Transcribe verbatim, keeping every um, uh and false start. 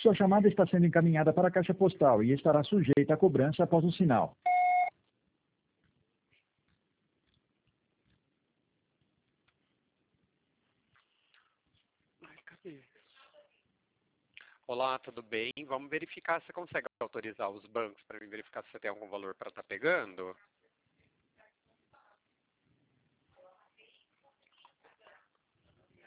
Sua chamada está sendo encaminhada para a caixa postal e estará sujeita à cobrança após o sinal. Ai, cadê? Olá, tudo bem? Vamos verificar se você consegue autorizar os bancos para mim verificar se você tem algum valor para estar pegando?